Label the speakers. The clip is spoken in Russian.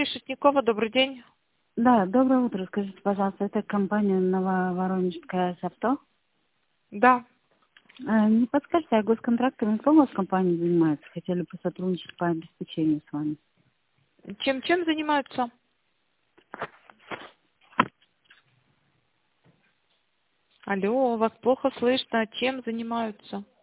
Speaker 1: Решетникова, добрый день.
Speaker 2: Да, доброе утро. Скажите, пожалуйста, это компания Нововоронежская авто?
Speaker 1: Да.
Speaker 2: Не подскажете, а госконтрактами кто у вас в компании занимается? Хотели бы сотрудничать по обеспечению с вами.
Speaker 1: Чем занимаются? Алло, вас плохо слышно. Чем занимаются?